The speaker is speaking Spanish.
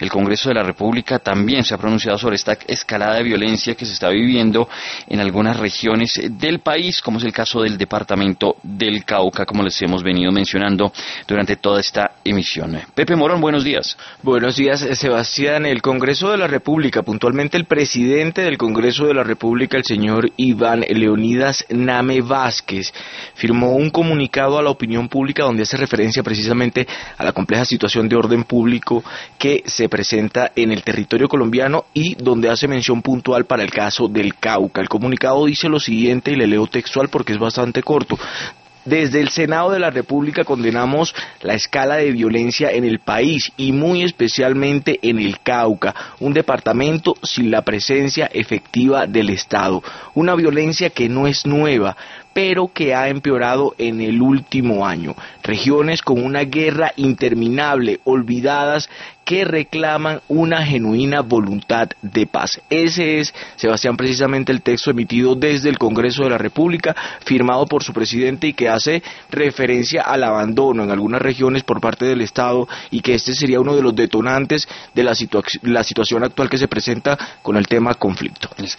el Congreso de la República también se ha pronunciado sobre esta escalada de violencia que se está viviendo en algunas regiones del país, como es el caso del departamento del Cauca, como les hemos venido mencionando durante toda esta emisión. Pepe Morón, buenos días. Buenos días, Sebastián. El Congreso de la República, puntualmente el presidente del Congreso de la República, el señor Iván Leonidas Name Vázquez, firmó un comunicado a la opinión pública donde hace referencia precisamente a la compleja situación de orden público que se presenta en el territorio colombiano y donde hace mención puntual para el caso del Cauca. El comunicado dice lo siguiente, y le leo textual porque es bastante corto. Desde el Senado de la República condenamos la escala de violencia en el país y muy especialmente en el Cauca, un departamento sin la presencia efectiva del Estado, una violencia que no es nueva, pero que ha empeorado en el último año. Regiones con una guerra interminable, olvidadas, que reclaman una genuina voluntad de paz. Ese es, Sebastián, precisamente el texto emitido desde el Congreso de la República, firmado por su presidente y que hace referencia al abandono en algunas regiones por parte del Estado y que este sería uno de los detonantes de la situación actual que se presenta con el tema conflicto.